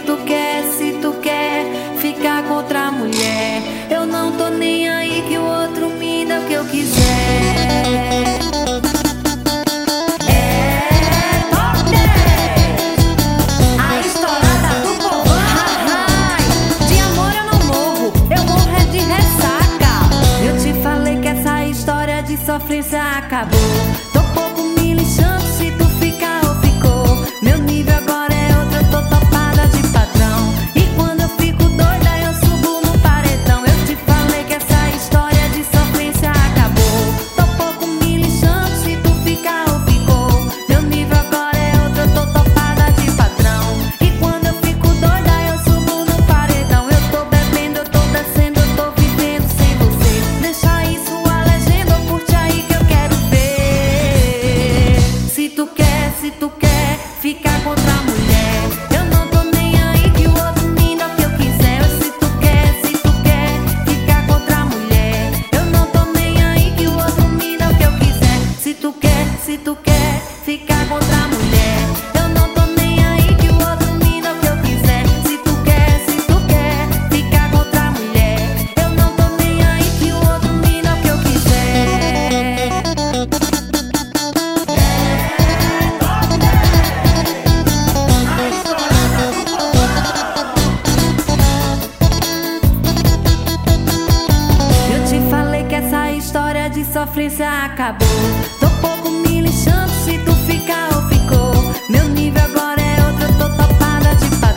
se tu quer ficar com outra mulher, eu não tô nem aí que o outro me dá o que eu quiser. Sofrência acabou. Tô pouco me lixando se tu ficar ou ficou. Meu nível agora é outro, eu tô topada de patrão. E quando eu fico doida eu subo no paredão. Eu te falei que essa história de sofrência acabou. Tô pouco me lixando se tu ficar ou ficou. Meu nível agora é outro, eu tô topada de patrão. E quando eu fico doida eu subo no paredão. Eu tô bebendo, eu tô descendo, eu tô vivendo sem você. Deixa isso a legenda ou curte aí que eu quero ver. Se tu quer ficar com outra mulher, eu não tô nem aí que o outro me dá o que eu quiser. Se tu quer ficar com outra mulher, eu não tô nem aí que o outro me dá o que eu quiser. Se tu quer ficar com outra mulher, eu não tô nem aí que o outro me dá o que eu quiser. Se tu quer ficar com outra mulher, eu não tô nem aí que o outro me dá o que eu quiser. Eu te falei que essa história de sofrência acabou. Tô pouco me lixando se tu ficar ou ficou. Meu nível agora é outro, eu tô topada de